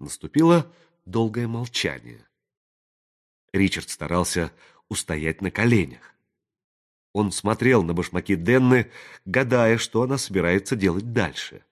Наступило долгое молчание. Ричард старался устоять на коленях. Он смотрел на башмаки Денны, гадая, что она собирается делать дальше.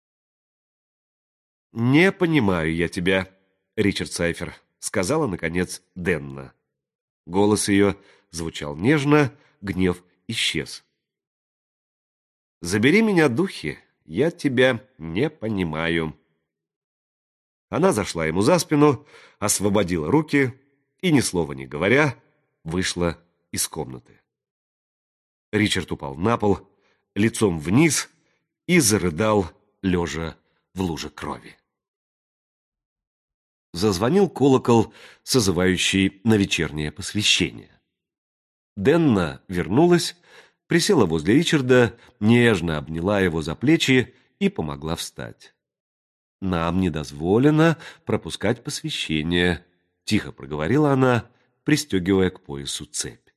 «Не понимаю я тебя, Ричард Сайфер», — сказала, наконец, Денна. Голос ее звучал нежно, гнев исчез. «Забери меня, духи, я тебя не понимаю». Она зашла ему за спину, освободила руки и, ни слова не говоря, вышла из комнаты. Ричард упал на пол, лицом вниз, и зарыдал, лежа в луже крови. Зазвонил колокол, созывающий на вечернее посвящение. Денна вернулась, присела возле Ричарда, нежно обняла его за плечи и помогла встать. «Нам не дозволено пропускать посвящение», — тихо проговорила она, пристегивая к поясу цепь.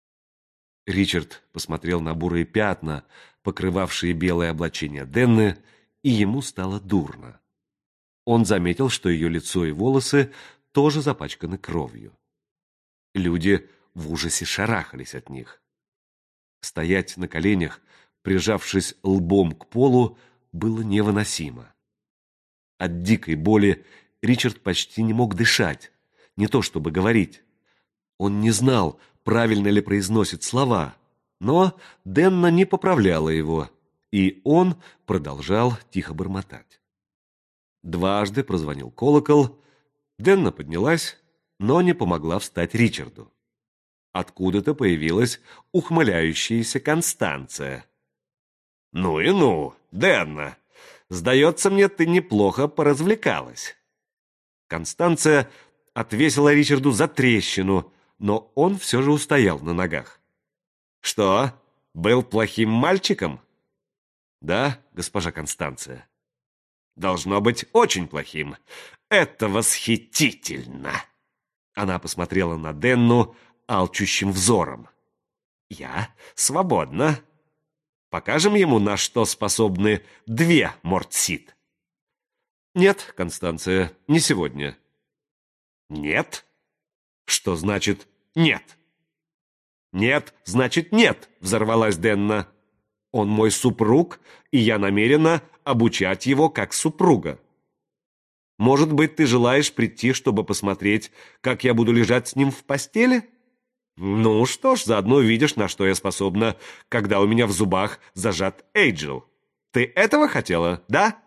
Ричард посмотрел на бурые пятна, покрывавшие белое облачение Денны, и ему стало дурно. Он заметил, что ее лицо и волосы тоже запачканы кровью. Люди в ужасе шарахались от них. Стоять на коленях, прижавшись лбом к полу, было невыносимо. От дикой боли Ричард почти не мог дышать, не то чтобы говорить. Он не знал, правильно ли произносит слова, но Денна не поправляла его, и он продолжал тихо бормотать. Дважды прозвонил колокол. Денна поднялась, но не помогла встать Ричарду. Откуда-то появилась ухмыляющаяся Констанция. «Ну и ну, Денна! Сдается мне, ты неплохо поразвлекалась». Констанция отвесила Ричарду затрещину, но он все же устоял на ногах. «Что, был плохим мальчиком?» «Да, госпожа Констанция». «Должно быть очень плохим. Это восхитительно!» Она посмотрела на Денну алчущим взором. «Я свободна. Покажем ему, на что способны 2 Мортсит». «Нет, Констанция, не сегодня». «Нет? Что значит «нет»?» «Нет, значит нет», — взорвалась Денна. «Он мой супруг, и я намерена обучать его как супруга. Может быть, ты желаешь прийти, чтобы посмотреть, как я буду лежать с ним в постели? Ну что ж, заодно увидишь, на что я способна, когда у меня в зубах зажат Эйджел. Ты этого хотела, да?»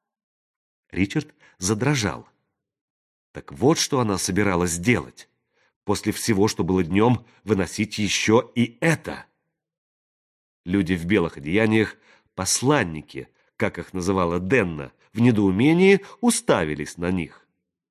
Ричард задрожал. Так вот, что она собиралась сделать. После всего, что было днем, выносить еще и это. Люди в белых одеяниях, посланники, как их называла Денна, в недоумении уставились на них.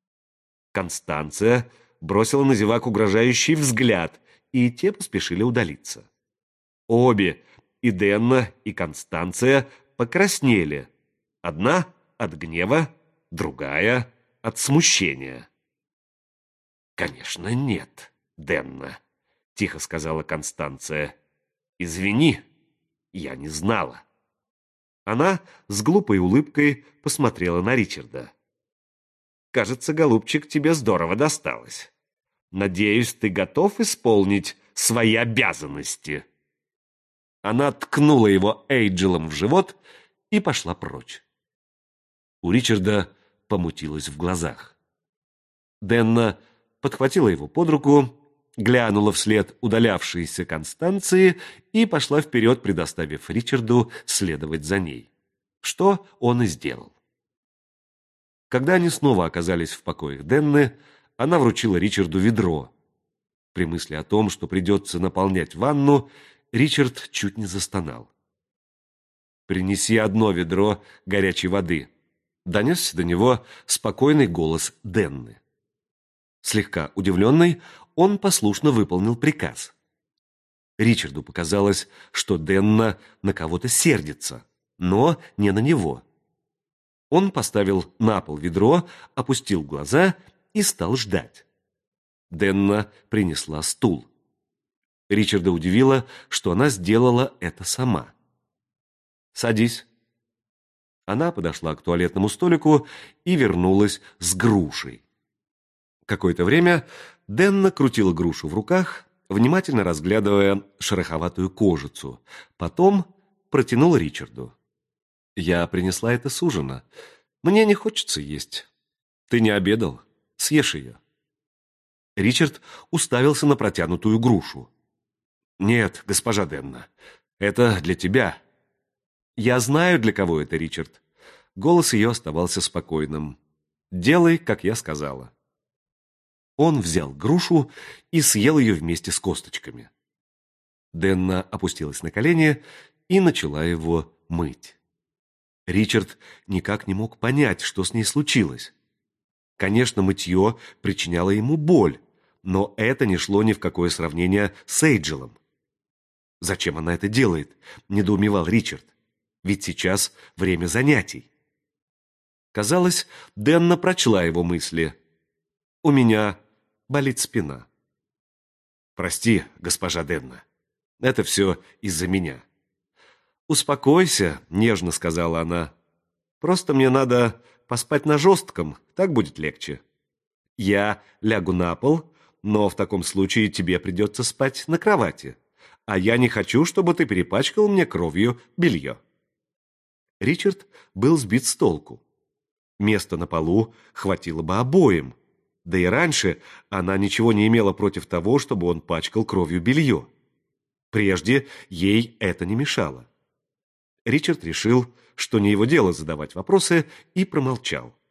Констанция бросила на зевак угрожающий взгляд, и те поспешили удалиться. Обе, и Денна, и Констанция, покраснели. Одна от гнева, другая от смущения. «Конечно, нет, Денна», — тихо сказала Констанция. «Извини, я не знала». Она с глупой улыбкой посмотрела на Ричарда. «Кажется, голубчик, тебе здорово досталось. Надеюсь, ты готов исполнить свои обязанности». Она ткнула его Эйджелом в живот и пошла прочь. У Ричарда помутилось в глазах. Денна подхватила его под руку, глянула вслед удалявшейся Констанции и пошла вперед, предоставив Ричарду следовать за ней. Что он и сделал. Когда они снова оказались в покоях Денны, она вручила Ричарду ведро. При мысли о том, что придется наполнять ванну, Ричард чуть не застонал. «Принеси 1 ведро горячей воды», — донесся до него спокойный голос Денны. Слегка удивленный, он послушно выполнил приказ. Ричарду показалось, что Денна на кого-то сердится, но не на него. Он поставил на пол ведро, опустил глаза и стал ждать. Денна принесла стул. Ричарда удивило, что она сделала это сама. «Садись». Она подошла к туалетному столику и вернулась с грушей. Какое-то время Денна крутила грушу в руках, внимательно разглядывая шероховатую кожицу. Потом протянула Ричарду. «Я принесла это с ужина. Мне не хочется есть. Ты не обедал? Съешь ее». Ричард уставился на протянутую грушу. «Нет, госпожа Денна, это для тебя». «Я знаю, для кого это, Ричард». Голос ее оставался спокойным. «Делай, как я сказала». Он взял грушу и съел ее вместе с косточками. Денна опустилась на колени и начала его мыть. Ричард никак не мог понять, что с ней случилось. Конечно, мытье причиняло ему боль, но это не шло ни в какое сравнение с Эйджелом. «Зачем она это делает?» – недоумевал Ричард. «Ведь сейчас время занятий». Казалось, Денна прочла его мысли. «У меня болит спина». «Прости, госпожа Денна, это все из-за меня». «Успокойся», – нежно сказала она. «Просто мне надо поспать на жестком, так будет легче. Я лягу на пол, но в таком случае тебе придется спать на кровати, а я не хочу, чтобы ты перепачкал мне кровью белье». Ричард был сбит с толку. Места на полу хватило бы обоим, да и раньше она ничего не имела против того, чтобы он пачкал кровью белье. Прежде ей это не мешало. Ричард решил, что не его дело задавать вопросы, и промолчал.